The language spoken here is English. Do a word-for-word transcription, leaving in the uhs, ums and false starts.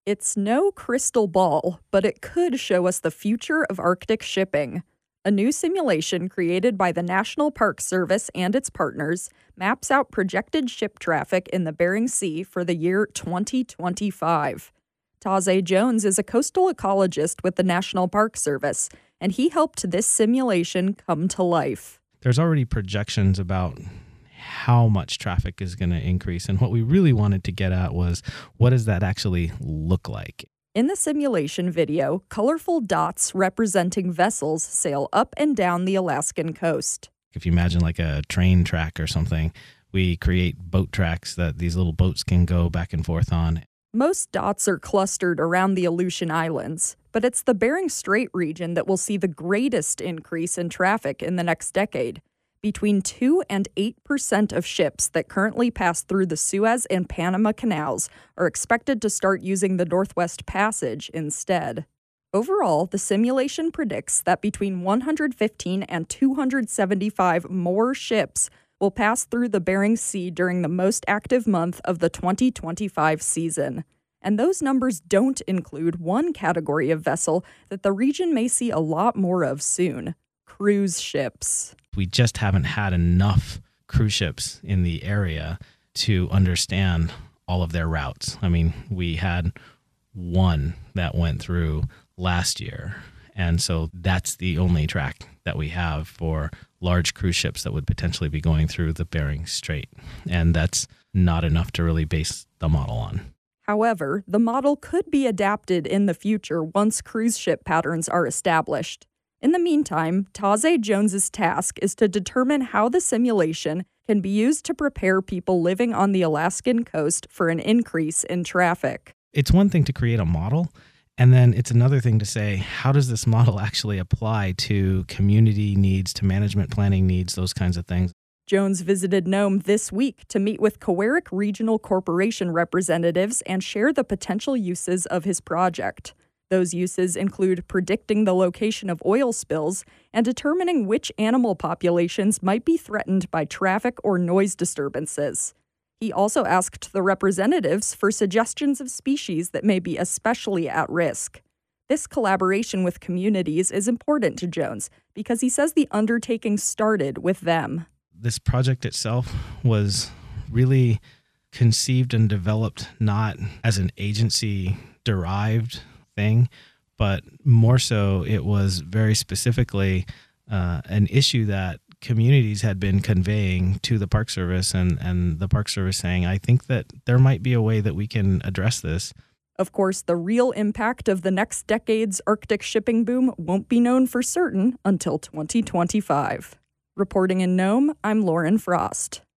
It's no crystal ball, but it could show us the future of Arctic shipping. A new simulation created by the National Park Service and its partners maps out projected ship traffic in the Bering Sea for the year twenty twenty-five. Taze Jones is a coastal ecologist with the National Park Service, and he helped this simulation come to life. There's already projections about how much traffic is going to increase. And what we really wanted to get at was, what does that actually look like? In the simulation video, colorful dots representing vessels sail up and down the Alaskan coast. If you imagine like a train track or something, we create boat tracks that these little boats can go back and forth on. Most dots are clustered around the Aleutian Islands, but it's the Bering Strait region that will see the greatest increase in traffic in the next decade. Between two and eight percent of ships that currently pass through the Suez and Panama canals are expected to start using the Northwest Passage instead. Overall, the simulation predicts that between one hundred fifteen and two hundred seventy-five more ships will pass through the Bering Sea during the most active month of the twenty twenty-five season. And those numbers don't include one category of vessel that the region may see a lot more of soon: cruise ships. We just haven't had enough cruise ships in the area to understand all of their routes. I mean, we had one that went through last year, and so that's the only track that we have for large cruise ships that would potentially be going through the Bering Strait, and that's not enough to really base the model on. However, the model could be adapted in the future once cruise ship patterns are established. In the meantime, Taze Jones's task is to determine how the simulation can be used to prepare people living on the Alaskan coast for an increase in traffic. It's one thing to create a model, and then it's another thing to say, how does this model actually apply to community needs, to management planning needs, those kinds of things? Jones visited Nome this week to meet with Cowarik Regional Corporation representatives and share the potential uses of his project. Those uses include predicting the location of oil spills and determining which animal populations might be threatened by traffic or noise disturbances. He also asked the representatives for suggestions of species that may be especially at risk. This collaboration with communities is important to Jones because he says the undertaking started with them. This project itself was really conceived and developed not as an agency-derived thing, but more so it was very specifically uh, an issue that communities had been conveying to the Park Service, and, and the Park Service saying, I think that there might be a way that we can address this. Of course, the real impact of the next decade's Arctic shipping boom won't be known for certain until twenty twenty-five. Reporting in Nome, I'm Lauren Frost.